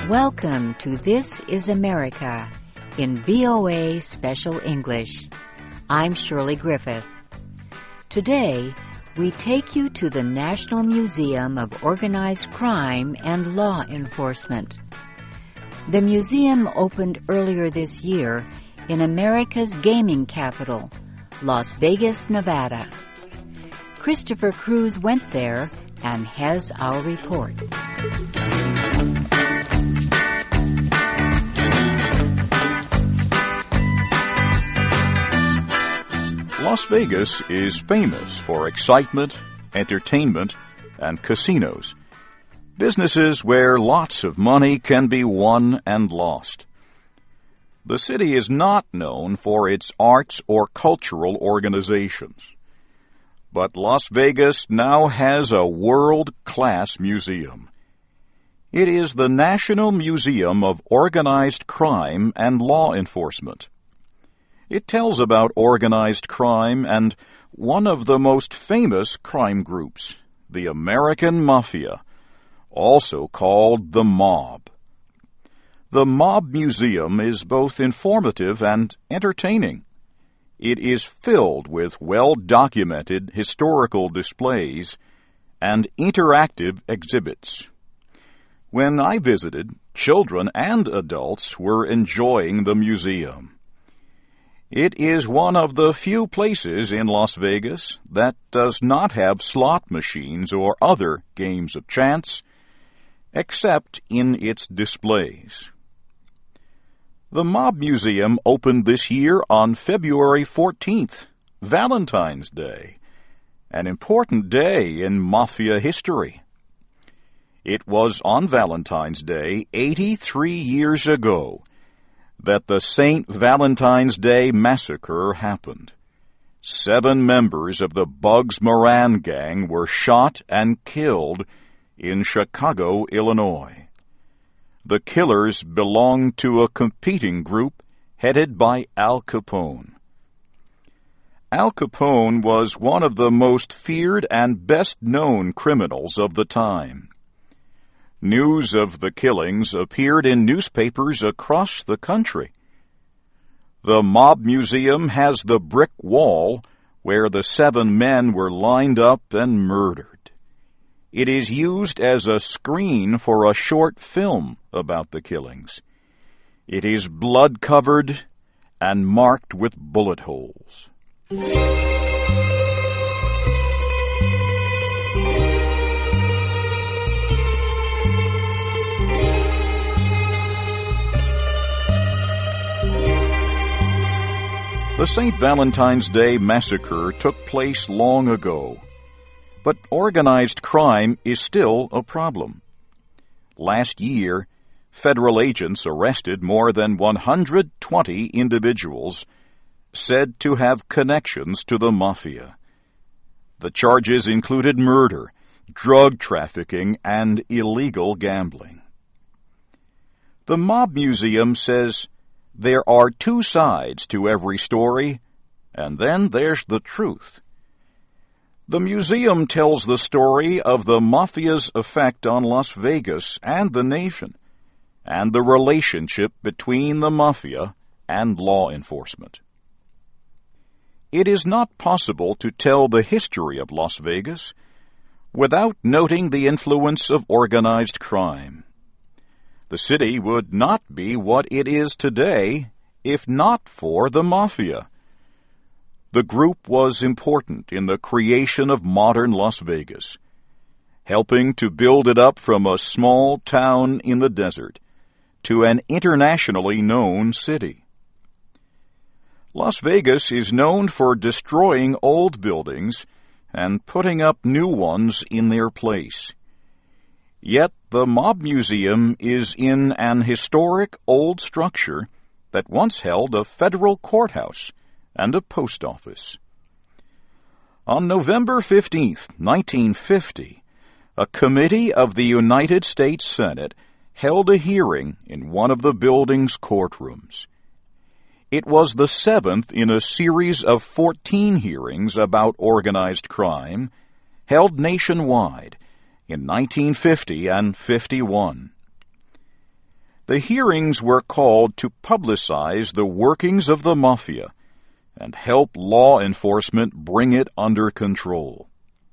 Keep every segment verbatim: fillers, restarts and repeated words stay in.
Welcome to This is America in V O A Special English. I'm Shirley Griffith. Today, we take you to the National Museum of Organized Crime and Law Enforcement. The museum opened earlier this year in America's gaming capital, Las Vegas, Nevada. Christopher Cruz went there and has our report. Las Vegas is famous for excitement, entertainment, and casinos. Businesses where lots of money can be won and lost. The city is not known for its arts or cultural organizations. But Las Vegas now has a world-class museum. It is the National Museum of Organized Crime and Law Enforcement. It tells about organized crime and one of the most famous crime groups, the American Mafia, also called the Mob. The Mob Museum is both informative and entertaining. It is filled with well-documented historical displays and interactive exhibits. When I visited, children and adults were enjoying the museum. It is one of the few places in Las Vegas that does not have slot machines or other games of chance, except in its displays. The Mob Museum opened this year on February fourteenth, Valentine's Day, an important day in Mafia history. It was on Valentine's Day eighty-three years ago that the Saint Valentine's Day Massacre happened. Seven members of the Bugs Moran gang were shot and killed in Chicago, Illinois. The killers belonged to a competing group headed by Al Capone. Al Capone was one of the most feared and best-known criminals of the time. News of the killings appeared in newspapers across the country. The Mob Museum has the brick wall where the seven men were lined up and murdered. It is used as a screen for a short film about the killings. It is blood-covered and marked with bullet holes. The Saint Valentine's Day Massacre took place long ago, but organized crime is still a problem. Last year, federal agents arrested more than one hundred twenty individuals said to have connections to the Mafia. The charges included murder, drug trafficking, and illegal gambling. The Mob Museum says there are two sides to every story, and then there's the truth. The museum tells the story of the Mafia's effect on Las Vegas and the nation, and the relationship between the Mafia and law enforcement. It is not possible to tell the history of Las Vegas without noting the influence of organized crime. The city would not be what it is today if not for the Mafia. The group was important in the creation of modern Las Vegas, helping to build it up from a small town in the desert to an internationally known city. Las Vegas is known for destroying old buildings and putting up new ones in their place. Yet the Mob Museum is in an historic old structure that once held a federal courthouse and a post office. On November fifteenth, nineteen fifty, a committee of the United States Senate held a hearing in one of the building's courtrooms. It was the seventh in a series of fourteen hearings about organized crime held nationwide in nineteen fifty and fifty-one. The hearings were called to publicize the workings of the mafia and help law enforcement bring it under control.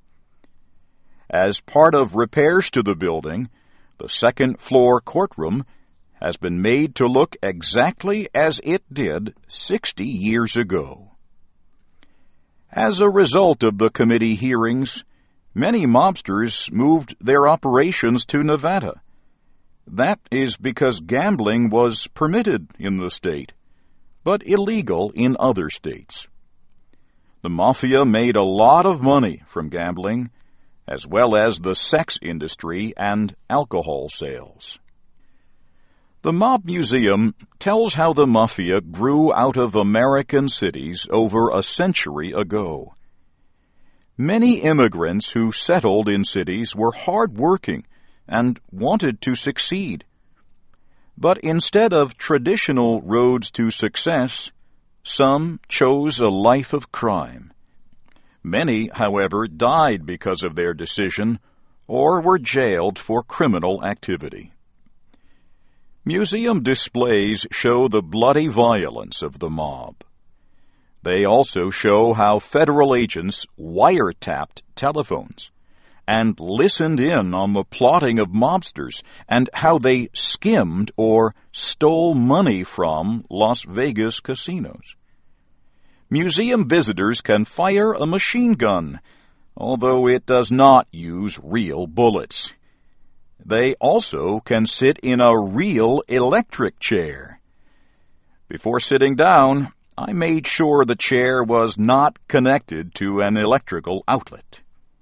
As part of repairs to the building, the second-floor courtroom has been made to look exactly as it did sixty years ago. As a result of the committee hearings, many mobsters moved their operations to Nevada. That is because gambling was permitted in the state, but illegal in other states. The mafia made a lot of money from gambling, as well as the sex industry and alcohol sales. The Mob Museum tells how the mafia grew out of American cities over a century ago. Many immigrants who settled in cities were hard-working and wanted to succeed. But instead of traditional roads to success, some chose a life of crime. Many, however, died because of their decision or were jailed for criminal activity. Museum displays show the bloody violence of the mob. They also show how federal agents wiretapped telephones and listened in on the plotting of mobsters and how they skimmed or stole money from Las Vegas casinos. Museum visitors can fire a machine gun, although it does not use real bullets. They also can sit in a real electric chair. Before sitting down, I made sure the chair was not connected to an electrical outlet.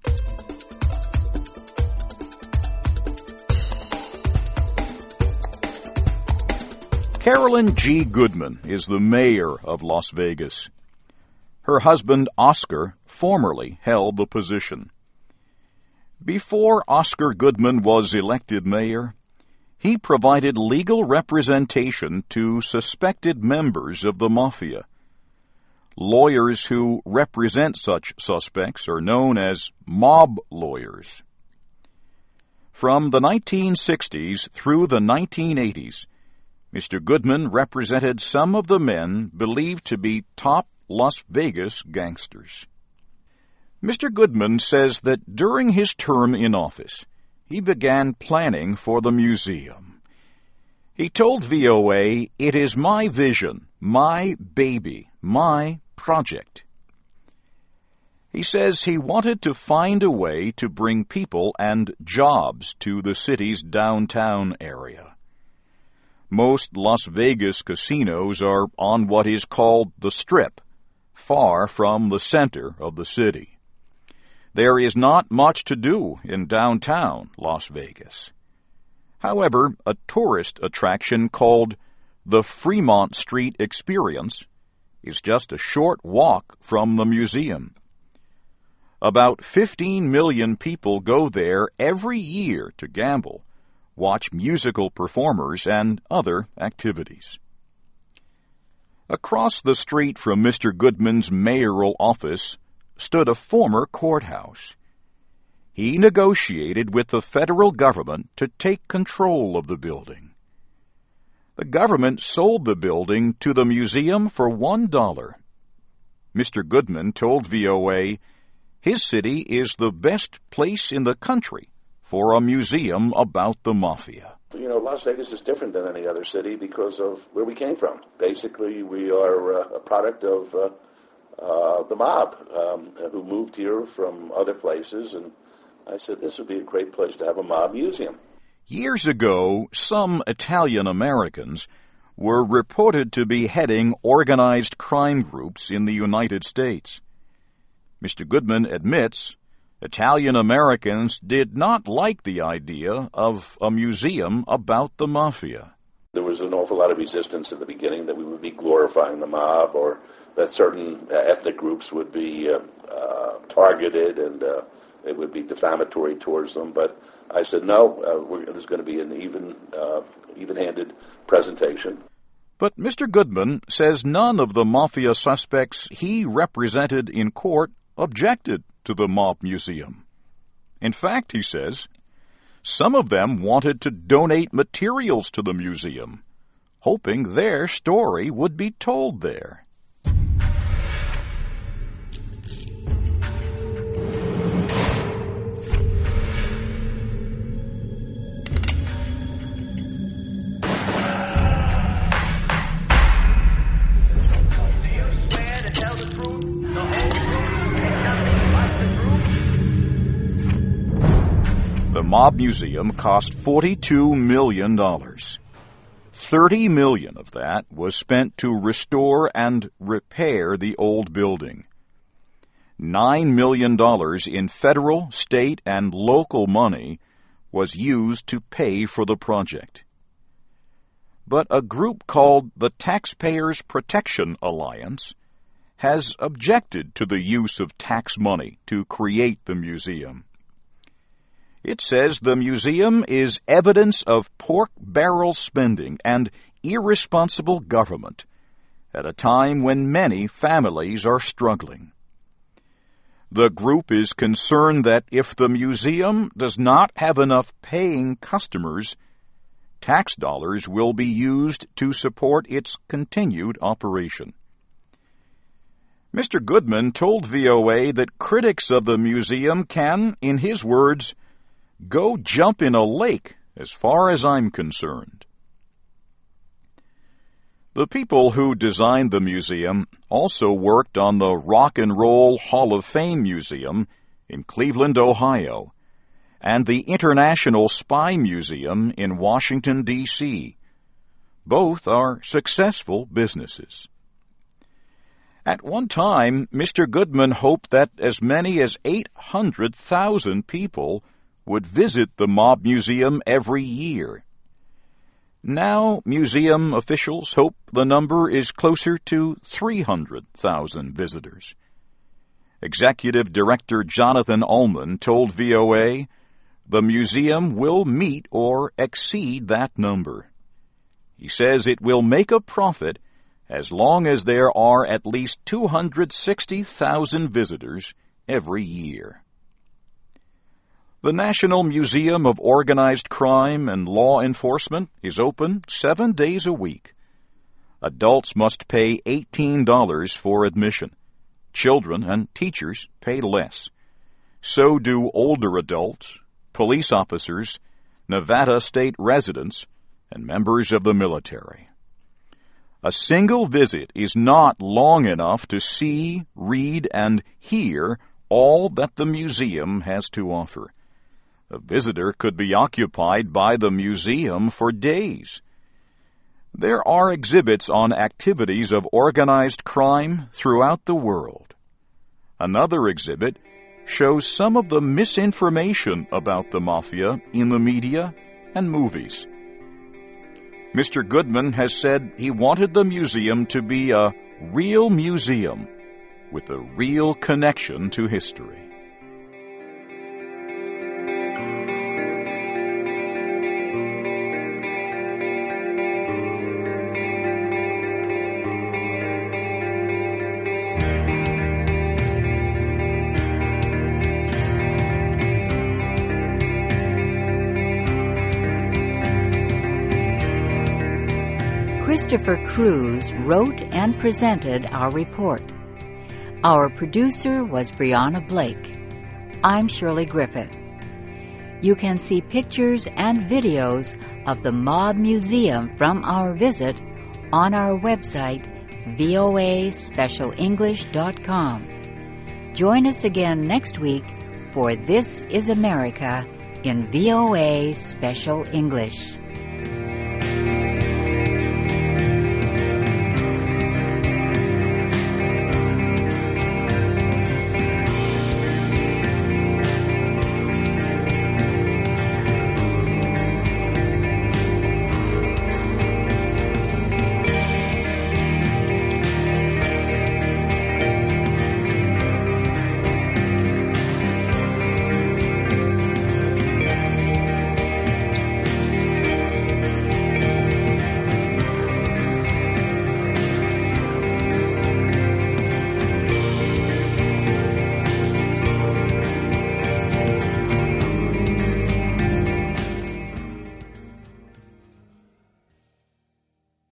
Carolyn G. Goodman is the mayor of Las Vegas. Her husband, Oscar, formerly held the position. Before Oscar Goodman was elected mayor, he provided legal representation to suspected members of the mafia. Lawyers who represent such suspects are known as mob lawyers. From the nineteen sixties through the nineteen eighties, Mister Goodman represented some of the men believed to be top Las Vegas gangsters. Mister Goodman says that during his term in office, he began planning for the museum. He told V O A, "It is my vision, my baby, my project." He says he wanted to find a way to bring people and jobs to the city's downtown area. Most Las Vegas casinos are on what is called the Strip, far from the center of the city. There is not much to do in downtown Las Vegas. However, a tourist attraction called the Fremont Street Experience is just a short walk from the museum. About fifteen million people go there every year to gamble, watch musical performers, and other activities. Across the street from Mister Goodman's mayoral office stood a former courthouse. He negotiated with the federal government to take control of the building. The government sold the building to the museum for one dollar. Mister Goodman told V O A his city is the best place in the country for a museum about the mafia. You know, Las Vegas is different than any other city because of where we came from. Basically, we are uh, a product of uh, uh, the mob um, who moved here from other places, and I said this would be a great place to have a mob museum. Years ago, some Italian Americans were reported to be heading organized crime groups in the United States. Mister Goodman admits Italian Americans did not like the idea of a museum about the mafia. There was an awful lot of resistance at the beginning that we would be glorifying the mob or that certain ethnic groups would be uh, uh, targeted and uh, it would be defamatory towards them. But I said, no, uh, we're, there's going to be an even, uh, even-handed presentation. But Mister Goodman says none of the mafia suspects he represented in court objected to the mob museum. In fact, he says, Some of them wanted to donate materials to the museum, hoping their story would be told there. The Mob Museum cost forty-two million dollars. thirty million dollars of that was spent to restore and repair the old building. nine million dollars in federal, state, and local money was used to pay for the project. But a group called the Taxpayers Protection Alliance has objected to the use of tax money to create the museum. It says the museum is evidence of pork barrel spending and irresponsible government at a time when many families are struggling. The group is concerned that if the museum does not have enough paying customers, tax dollars will be used to support its continued operation. Mister Goodman told V O A that critics of the museum can, in his words, go jump in a lake as far as I'm concerned. The people who designed the museum also worked on the Rock and Roll Hall of Fame Museum in Cleveland, Ohio, and the International Spy Museum in Washington, D C Both are successful businesses. At one time, Mister Goodman hoped that as many as eight hundred thousand people would visit the Mob Museum every year. Now, museum officials hope the number is closer to three hundred thousand visitors. Executive Director Jonathan Ullman told V O A the museum will meet or exceed that number. He says it will make a profit as long as there are at least two hundred sixty thousand visitors every year. The National Museum of Organized Crime and Law Enforcement is open seven days a week. Adults must pay eighteen dollars for admission. Children and teachers pay less. So do older adults, police officers, Nevada state residents, and members of the military. A single visit is not long enough to see, read, and hear all that the museum has to offer. A visitor could be occupied by the museum for days. There are exhibits on activities of organized crime throughout the world. Another exhibit shows some of the misinformation about the mafia in the media and movies. Mister Goodman has said he wanted the museum to be a real museum with a real connection to history. Christopher Cruz wrote and presented our report. Our producer was Brianna Blake. I'm Shirley Griffith. You can see pictures and videos of the Mob Museum from our visit on our website, V O A special english dot com. Join us again next week for This is America in V O A Special English.